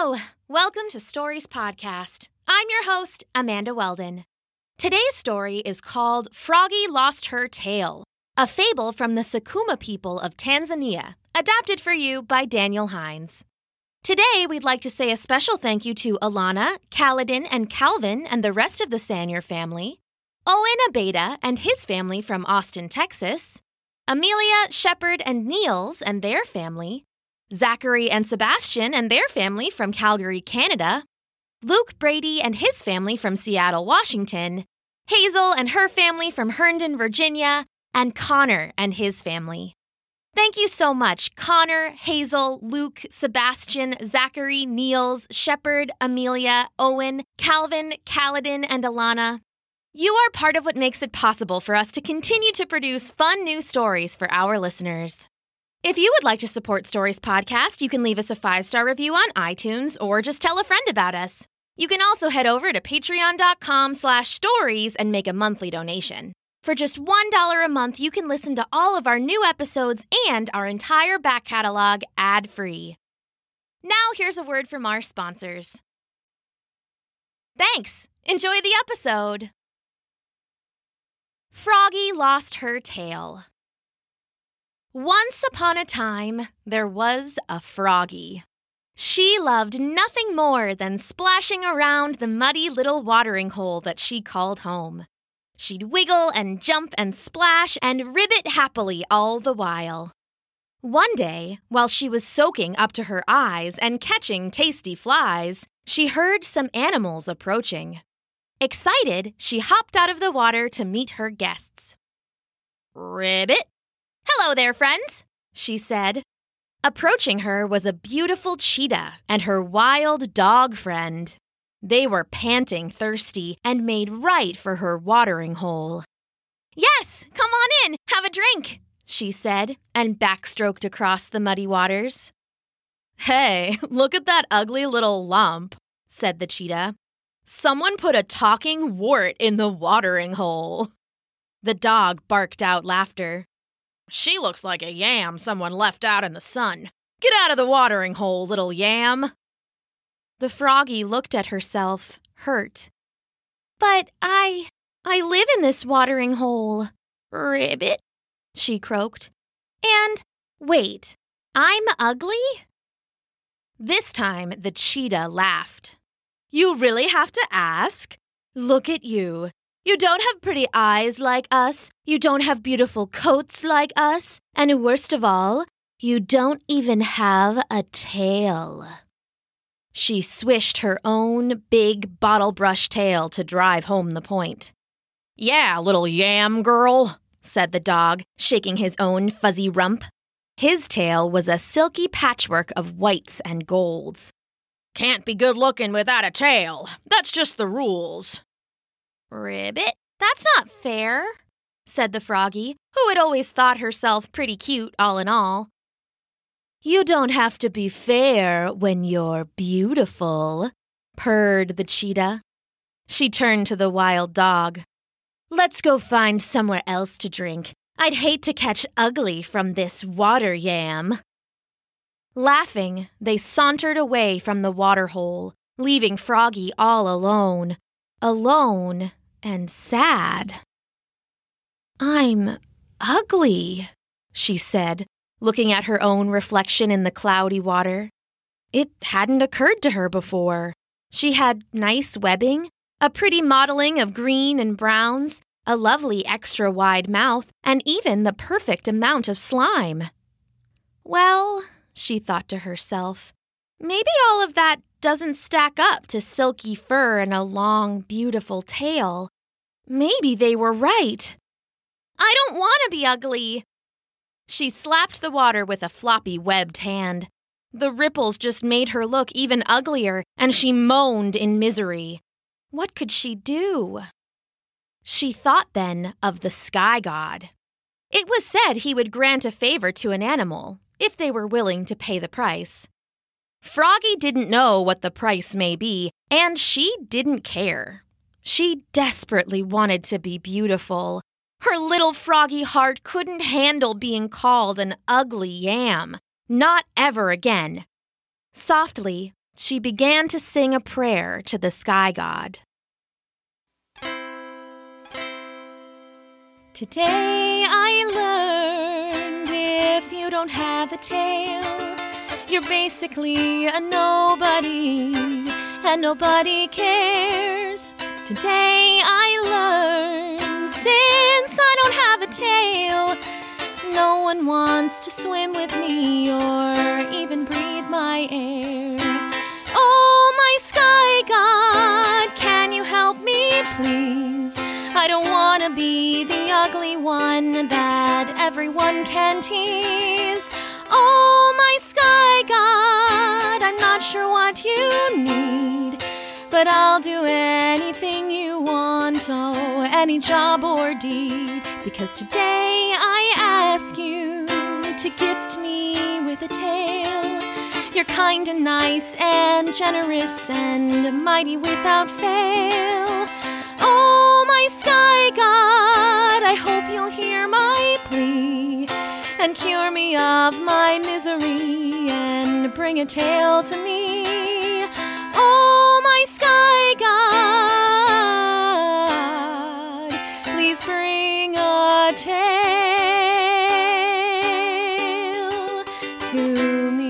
Hello! Welcome to Stories Podcast. I'm your host, Amanda Weldon. Today's story is called Froggy Lost Her Tail, a fable from the Sukuma people of Tanzania, adapted for you by Daniel Hines. Today, we'd like to say a special thank you to Alana, Kaladin, and Calvin and the rest of the Sanier family, Owen Abeda and his family from Austin, Texas, Amelia, Shepard, and Niels and their family, Zachary and Sebastian and their family from Calgary, Canada, Luke Brady and his family from Seattle, Washington, Hazel and her family from Herndon, Virginia, and Connor and his family. Thank you so much, Connor, Hazel, Luke, Sebastian, Zachary, Niels, Shepard, Amelia, Owen, Calvin, Kaladin, and Alana. You are part of what makes it possible for us to continue to produce fun new stories for our listeners. If you would like to support Stories Podcast, you can leave us a 5-star review on iTunes or just tell a friend about us. You can also head over to patreon.com/stories and make a monthly donation. For just $1 a month, you can listen to all of our new episodes and our entire back catalog ad-free. Now here's a word from our sponsors. Thanks! Enjoy the episode! Froggy Lost Her Tail. Once upon a time, there was a Froggy. She loved nothing more than splashing around the muddy little watering hole that she called home. She'd wiggle and jump and splash and ribbit happily all the while. One day, while she was soaking up to her eyes and catching tasty flies, she heard some animals approaching. Excited, she hopped out of the water to meet her guests. "Ribbit! Hello there, friends," she said. Approaching her was a beautiful cheetah and her wild dog friend. They were panting thirsty and made right for her watering hole. "Yes, come on in, have a drink," she said, and backstroked across the muddy waters. "Hey, look at that ugly little lump," said the cheetah. "Someone put a talking wart in the watering hole." The dog barked out laughter. "She looks like a yam someone left out in the sun. Get out of the watering hole, little yam." The Froggy looked at herself, hurt. "But I live in this watering hole, Ribbit," she croaked. "And, wait, I'm ugly?" This time, the cheetah laughed. "You really have to ask? Look at you. You don't have pretty eyes like us, you don't have beautiful coats like us, and worst of all, you don't even have a tail." She swished her own big bottle brush tail to drive home the point. "Yeah, little yam girl," said the dog, shaking his own fuzzy rump. His tail was a silky patchwork of whites and golds. "Can't be good looking without a tail. That's just the rules." "Ribbit, that's not fair," said the Froggy, who had always thought herself pretty cute all in all. "You don't have to be fair when you're beautiful," purred the cheetah. She turned to the wild dog. "Let's go find somewhere else to drink. I'd hate to catch ugly from this water yam." Laughing, they sauntered away from the water hole, leaving Froggy all alone. Alone and sad. "I'm ugly," she said, looking at her own reflection in the cloudy water. It hadn't occurred to her before. She had nice webbing, a pretty modeling of green and browns, a lovely extra-wide mouth, and even the perfect amount of slime. Well, she thought to herself, maybe all of that doesn't stack up to silky fur and a long, beautiful tail. Maybe they were right. I don't want to be ugly. She slapped the water with a floppy, webbed hand. The ripples just made her look even uglier, and she moaned in misery. What could she do? She thought then of the sky god. It was said he would grant a favor to an animal, if they were willing to pay the price. Froggy didn't know what the price may be, and she didn't care. She desperately wanted to be beautiful. Her little froggy heart couldn't handle being called an ugly yam. Not ever again. Softly, she began to sing a prayer to the sky god. Today I learned if you don't have a tail, you're basically a nobody, and nobody cares. Today I learned since I don't have a tail, no one wants to swim with me or even breathe my air. Oh, my sky god, can you help me, please? I don't want to be the ugly one that everyone can tease. Oh, my sky god, I'm not sure what you need, but I'll do anything you want, oh, any job or deed, because today I ask you to gift me with a tail. You're kind and nice and generous and mighty without fail. Oh, my sky god, I hope you'll hear my plea and cure me of my misery and bring a tail to me. Oh, my sky god, please bring a tail to me.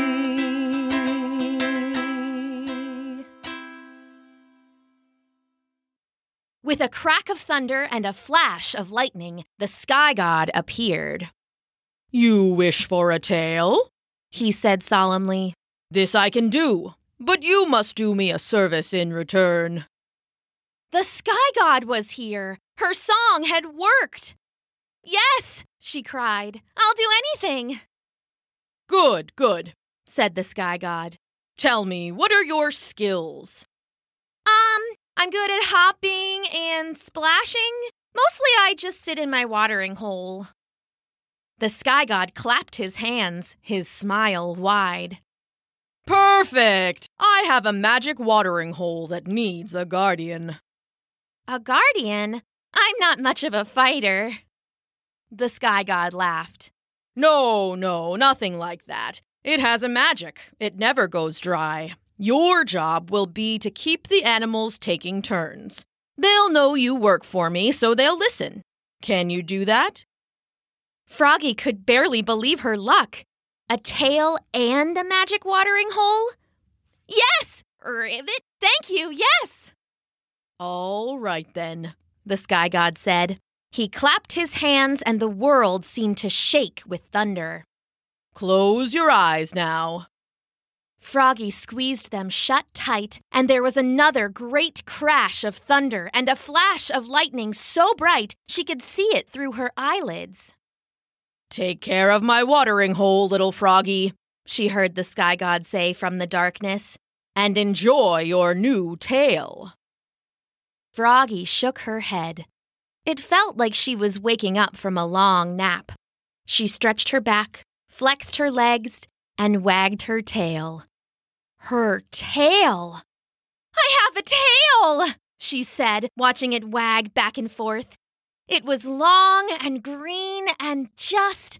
With a crack of thunder and a flash of lightning, the sky god appeared. You wish for a tail? He said solemnly. This I can do, but you must do me a service in return. The sky god was here. Her song had worked. Yes, she cried. I'll do anything. Good, good, said the sky god. Tell me, what are your skills? I'm good at hopping and splashing. Mostly I just sit in my watering hole. The sky god clapped his hands, his smile wide. Perfect! I have a magic watering hole that needs a guardian. A guardian? I'm not much of a fighter. The sky god laughed. No, nothing like that. It has a magic. It never goes dry. Your job will be to keep the animals taking turns. They'll know you work for me, so they'll listen. Can you do that? Froggy could barely believe her luck. A tail and a magic watering hole? Yes! Ribbit, thank you, yes! All right, then, the sky god said. He clapped his hands and the world seemed to shake with thunder. Close your eyes now. Froggy squeezed them shut tight, and there was another great crash of thunder and a flash of lightning so bright she could see it through her eyelids. Take care of my watering hole, little Froggy, she heard the sky god say from the darkness, and enjoy your new tail. Froggy shook her head. It felt like she was waking up from a long nap. She stretched her back, flexed her legs, and wagged her tail. Her tail! I have a tail! She said, watching it wag back and forth. It was long and green and just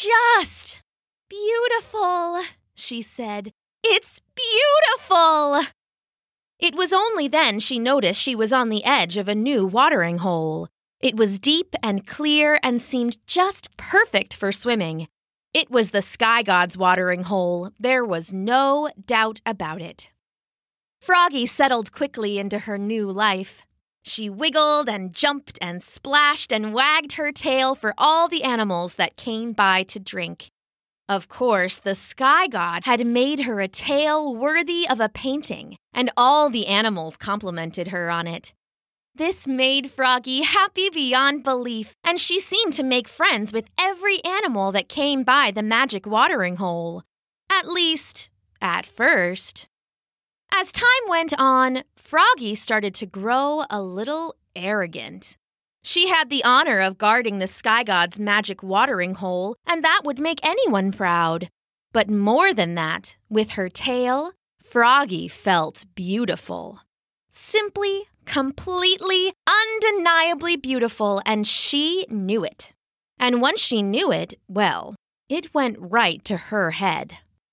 beautiful, she said. It's beautiful! It was only then she noticed she was on the edge of a new watering hole. It was deep and clear and seemed just perfect for swimming. It was the sky god's watering hole. There was no doubt about it. Froggy settled quickly into her new life. She wiggled and jumped and splashed and wagged her tail for all the animals that came by to drink. Of course, the sky god had made her a tail worthy of a painting, and all the animals complimented her on it. This made Froggy happy beyond belief, and she seemed to make friends with every animal that came by the magic watering hole. At least, at first. As time went on, Froggy started to grow a little arrogant. She had the honor of guarding the sky god's magic watering hole, and that would make anyone proud. But more than that, with her tail, Froggy felt beautiful. Simply, completely, undeniably beautiful, and she knew it. And once she knew it, well, it went right to her head.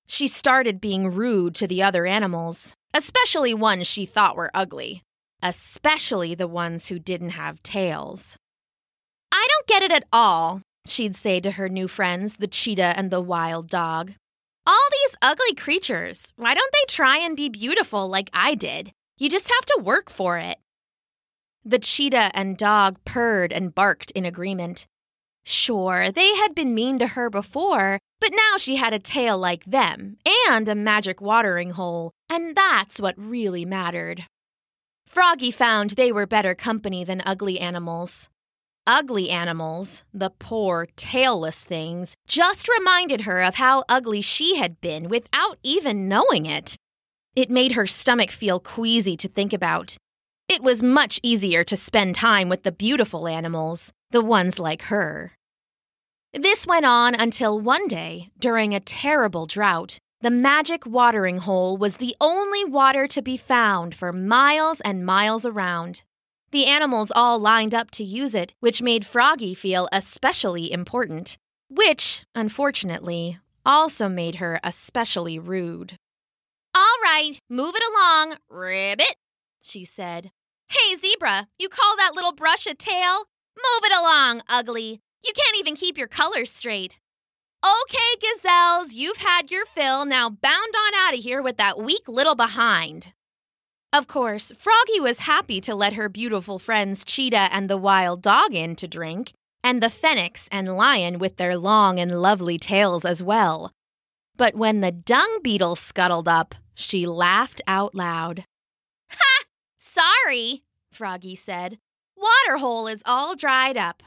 She started being rude to the other animals, especially ones she thought were ugly, especially the ones who didn't have tails. "I don't get it at all," she'd say to her new friends, the cheetah and the wild dog. "All these ugly creatures, why don't they try and be beautiful like I did? You just have to work for it." The cheetah and dog purred and barked in agreement. Sure, they had been mean to her before, but now she had a tail like them and a magic watering hole, and that's what really mattered. Froggy found they were better company than ugly animals. Ugly animals, the poor, tailless things, just reminded her of how ugly she had been without even knowing it. It made her stomach feel queasy to think about. It was much easier to spend time with the beautiful animals, the ones like her. This went on until one day, during a terrible drought, the magic watering hole was the only water to be found for miles and miles around. The animals all lined up to use it, which made Froggy feel especially important, which, unfortunately, also made her especially rude. "All right, move it along, Ribbit," she said. "Hey, Zebra, you call that little brush a tail? Move it along, Ugly. You can't even keep your colors straight." "Okay, Gazelles, you've had your fill. Now bound on out of here with that weak little behind." Of course, Froggy was happy to let her beautiful friends Cheetah and the wild dog in to drink, and the Phoenix and Lion with their long and lovely tails as well. But when the dung beetle scuttled up, she laughed out loud. "Ha! Sorry," Froggy said. "Waterhole is all dried up."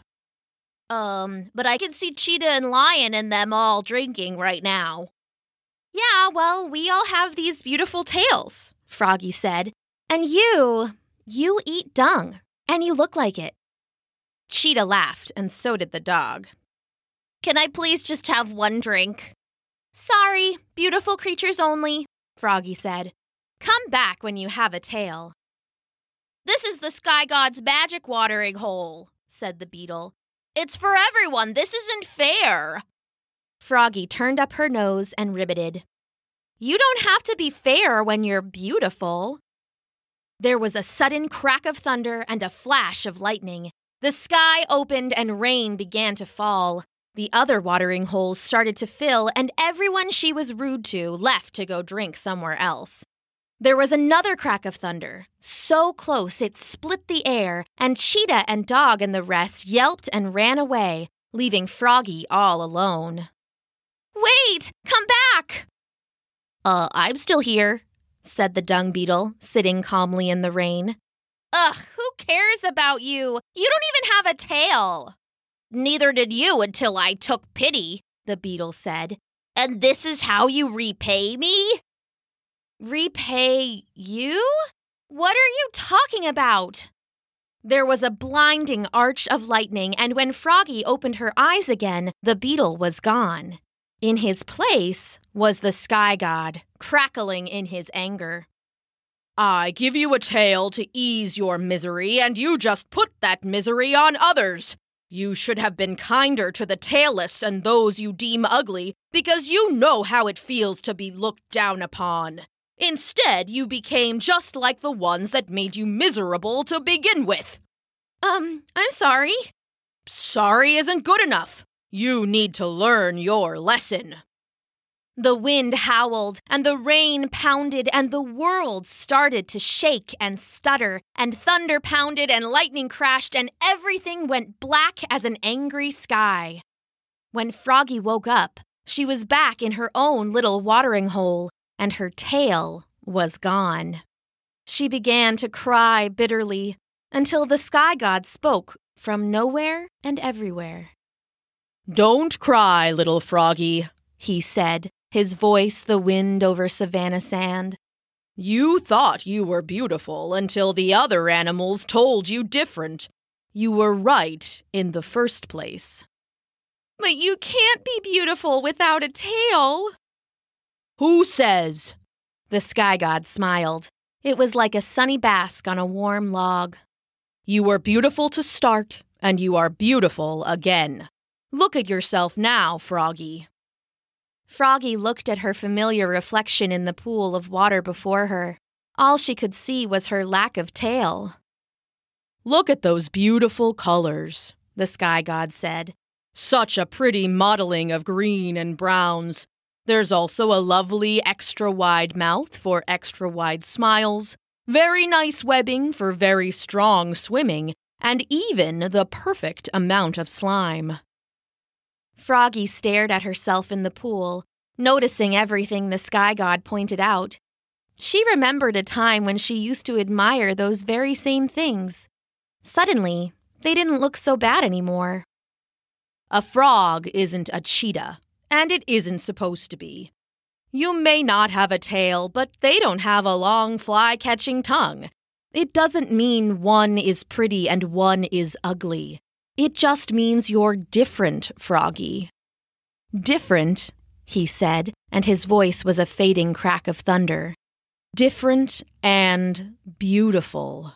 But I can see Cheetah and Lion and them all drinking right now." "Yeah, well, we all have these beautiful tails," Froggy said. "And you eat dung, and you look like it." Cheetah laughed, and so did the dog. "Can I please just have one drink?" "Sorry, beautiful creatures only," Froggy said. "Come back when you have a tail." "This is the Sky God's magic watering hole," said the beetle. "It's for everyone. This isn't fair." Froggy turned up her nose and ribbited. "You don't have to be fair when you're beautiful." There was a sudden crack of thunder and a flash of lightning. The sky opened and rain began to fall. The other watering holes started to fill, and everyone she was rude to left to go drink somewhere else. There was another crack of thunder, so close it split the air, and Cheetah and Dog and the rest yelped and ran away, leaving Froggy all alone. "Wait! Come back!" I'm still here," said the dung beetle, sitting calmly in the rain. "Ugh, who cares about you? You don't even have a tail." "Neither did you until I took pity," the beetle said. "And this is how you repay me?" "Repay you? What are you talking about?" There was a blinding arch of lightning, and when Froggy opened her eyes again, the beetle was gone. In his place was the Sky God, crackling in his anger. "I give you a tail to ease your misery, and you just put that misery on others. You should have been kinder to the tailless and those you deem ugly, because you know how it feels to be looked down upon. Instead, you became just like the ones that made you miserable to begin with." I'm sorry." "Sorry isn't good enough. You need to learn your lesson." The wind howled, and the rain pounded, and the world started to shake and stutter, and thunder pounded, and lightning crashed, and everything went black as an angry sky. When Froggy woke up, she was back in her own little watering hole, and her tail was gone. She began to cry bitterly, until the Sky God spoke from nowhere and everywhere. "Don't cry, little Froggy," he said, his voice the wind over savannah sand. "You thought you were beautiful until the other animals told you different. You were right in the first place." "But you can't be beautiful without a tail." "Who says?" The Sky God smiled. It was like a sunny bask on a warm log. "You were beautiful to start, and you are beautiful again. Look at yourself now, Froggy." Froggy looked at her familiar reflection in the pool of water before her. All she could see was her lack of tail. "Look at those beautiful colors," the sky god said. "Such a pretty modeling of green and browns. There's also a lovely extra-wide mouth for extra-wide smiles, very nice webbing for very strong swimming, and even the perfect amount of slime." Froggy stared at herself in the pool, noticing everything the sky god pointed out. She remembered a time when she used to admire those very same things. Suddenly, they didn't look so bad anymore. A frog isn't a cheetah, and it isn't supposed to be. You may not have a tail, but they don't have a long fly-catching tongue. It doesn't mean one is pretty and one is ugly. It just means you're different, Froggy. "Different," he said, and his voice was a fading crack of thunder. "Different and beautiful."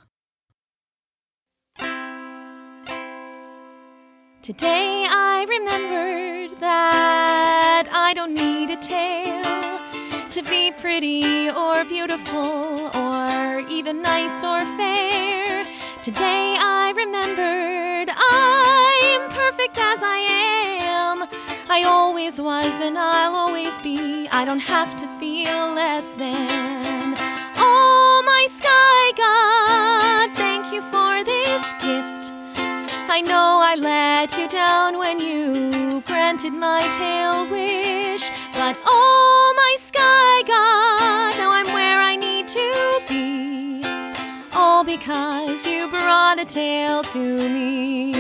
Today I remembered that I don't need a tail to be pretty or beautiful or even nice or fair. Today I remembered I'm perfect as I am. I always was and I'll always be. I don't have to feel less than. Oh, my sky god, thank you for this gift. I know I let you down when you granted my tail wish, but oh, my sky god, now I'm where I need to be, all because you brought a tail to me.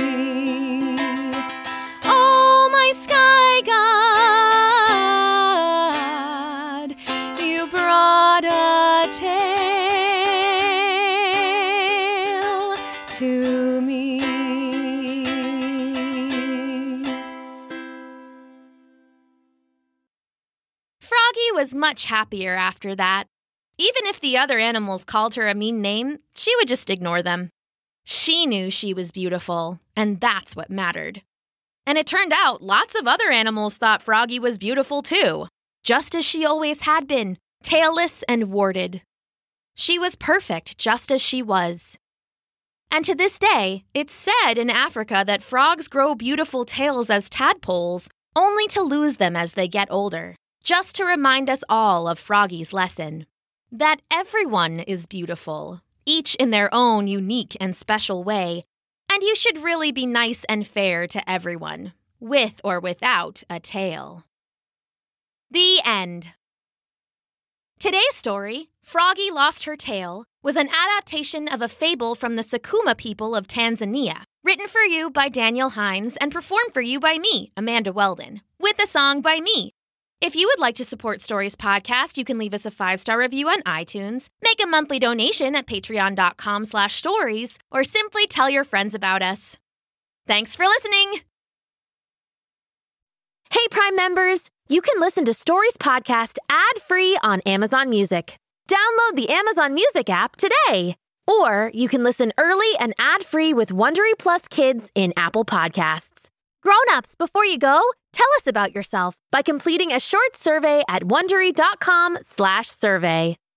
Oh, my sky god, you brought a tail to me. Froggy was much happier after that. Even if the other animals called her a mean name, she would just ignore them. She knew she was beautiful, and that's what mattered. And it turned out lots of other animals thought Froggy was beautiful too, just as she always had been, tailless and warded. She was perfect just as she was. And to this day, it's said in Africa that frogs grow beautiful tails as tadpoles, only to lose them as they get older, just to remind us all of Froggy's lesson. That everyone is beautiful, each in their own unique and special way, and you should really be nice and fair to everyone, with or without a tail. The end. Today's story, Froggy Lost Her Tail, was an adaptation of a fable from the Sukuma people of Tanzania, written for you by Daniel Hines and performed for you by me, Amanda Weldon, with a song by me. If you would like to support Stories Podcast, you can leave us a 5-star review on iTunes, make a monthly donation at patreon.com/stories, or simply tell your friends about us. Thanks for listening! Hey, Prime members! You can listen to Stories Podcast ad-free on Amazon Music. Download the Amazon Music app today. Or you can listen early and ad-free with Wondery Plus Kids in Apple Podcasts. Grown-ups, before you go, tell us about yourself by completing a short survey at Wondery.com/survey.